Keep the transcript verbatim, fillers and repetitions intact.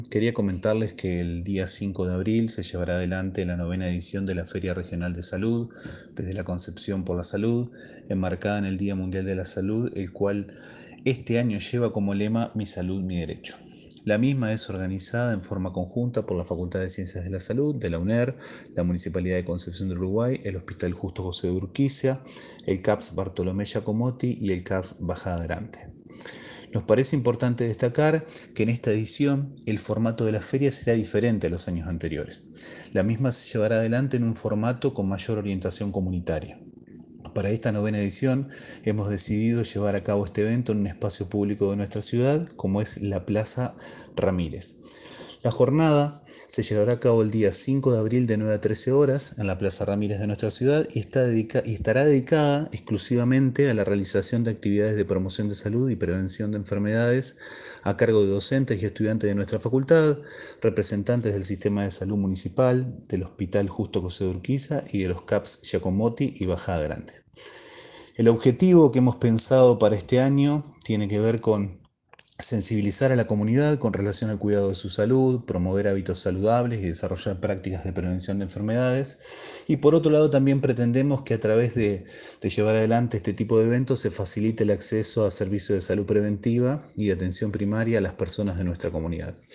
Quería comentarles que el día cinco de abril se llevará adelante la novena edición de la Feria Regional de Salud, desde la Concepción por la Salud, enmarcada en el Día Mundial de la Salud, el cual este año lleva como lema Mi Salud, Mi Derecho. La misma es organizada en forma conjunta por la Facultad de Ciencias de la Salud de la UNER, la Municipalidad de Concepción de Uruguay, el Hospital Justo José de Urquiza, el CAPS Bartolomé Giacomotti y el CAPS Bajada Grande. Nos parece importante destacar que en esta edición el formato de la feria será diferente a los años anteriores. La misma se llevará adelante en un formato con mayor orientación comunitaria. Para esta novena edición hemos decidido llevar a cabo este evento en un espacio público de nuestra ciudad, como es la Plaza Ramírez. La jornada se llevará a cabo el día cinco de abril de nueve a trece horas en la Plaza Ramírez de nuestra ciudad y, está dedica y estará dedicada exclusivamente a la realización de actividades de promoción de salud y prevención de enfermedades a cargo de docentes y estudiantes de nuestra facultad, representantes del sistema de salud municipal, del Hospital Justo José de Urquiza y de los CAPS Giacomotti y Bajada Grande. El objetivo que hemos pensado para este año tiene que ver con sensibilizar a la comunidad con relación al cuidado de su salud, promover hábitos saludables y desarrollar prácticas de prevención de enfermedades. Y por otro lado también pretendemos que a través de, de llevar adelante este tipo de eventos se facilite el acceso a servicios de salud preventiva y de atención primaria a las personas de nuestra comunidad.